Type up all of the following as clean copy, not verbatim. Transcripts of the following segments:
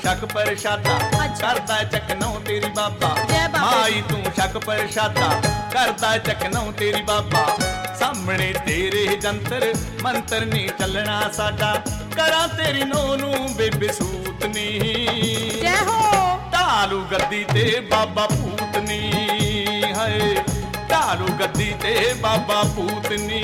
शक परशादा करदा चकनों तेरी बाबा। माई तू शक परशादा करदा चकनों तेरी बाबा। सामने तेरे जंतर मंत्र नहीं चलना साडा। करा तेरी नौ नू बेबे सूतनी। जय हो ढालू गद्दी ते बाबा पूतनी। हाय ढालू गद्दी ते बाबा पूतनी।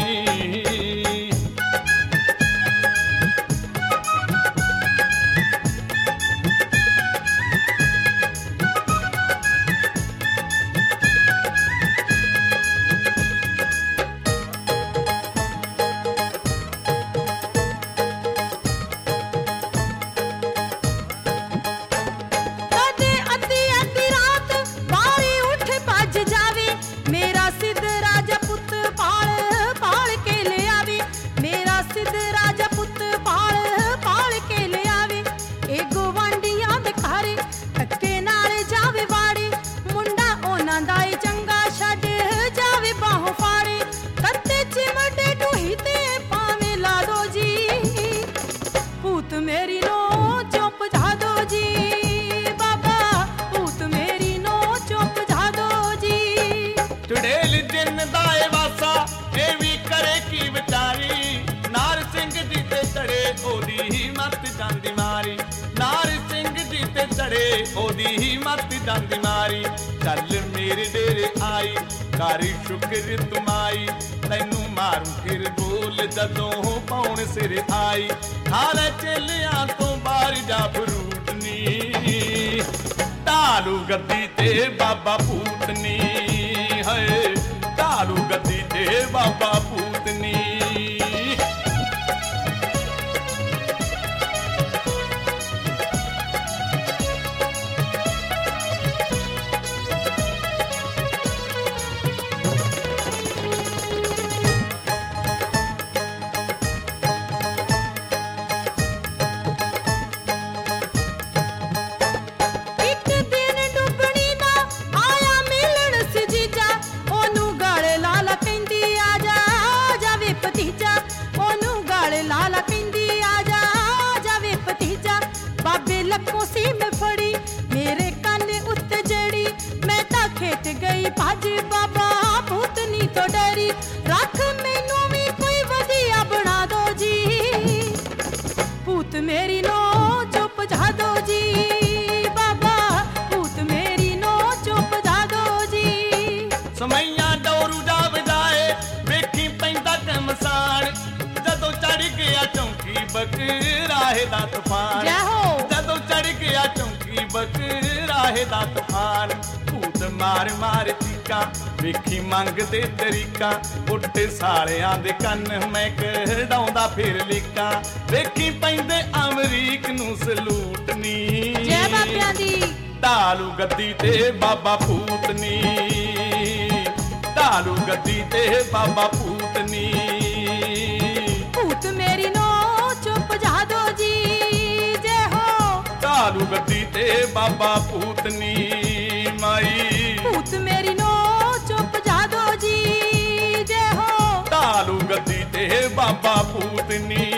मेरी नो चुप जा दो जी बाबा, पूत मेरी नो चुप जा दो जी। चुड़ैल जिन दाए वासा ये भी करे की विचारी। नार सिंह जी ते चढ़े ओदी ही मत जांदी मारी। नार सिंह जी ते चढ़े ओदी ही मत जांदी मारी। चल मेरे डेरे आई कारी शुक्र तुमाई। तैनू मारू फिर बोल जदों पौन सिर आई। हारे चेलियां तो बारी जा फरूटनी। ढालू गद्दी ते बाबा पूतनी। है ढालू गद्दी ते बाबा पूतनी। लक्कों सी में फड़ी मेरे कान उत्ते जड़ी। मैं ता खेत गई भज बाबा भूतनी तो डरी। रख मैनू भी कोई वधिया बना दो जी। पूत मेरी नो चुप जा दो जी बाबा, पूत मेरी नो चुप जा दो जी। समैया डोरू जा बजाए वेखी पैंदा कमसान। जदों चढ़ गया चौंकी बकराहे दा तूफान। जय हो जदों चढ़ गया चौंकी बकराहे दा तूफान। भूत मार मार चीका वेखी मंगदे तरीका। उठ सालियां दे कन्न मैं कढाउंदा फिर लीका। वेखी पैंदे अमरीक नू सलूटनी। जय बाबियां दी ढालू गद्दी ते बाबा पूतनी। ढालू गद्दी ते बाबा पूतनी। पूत मेरी नो चुप जा दो जी। जय हो ढालू गद्दी ते बाबा पूतनी। माई पूत मेरी नो चुप जा दो जी। जय हो ढालू गद्दी ते बाबा पूतनी।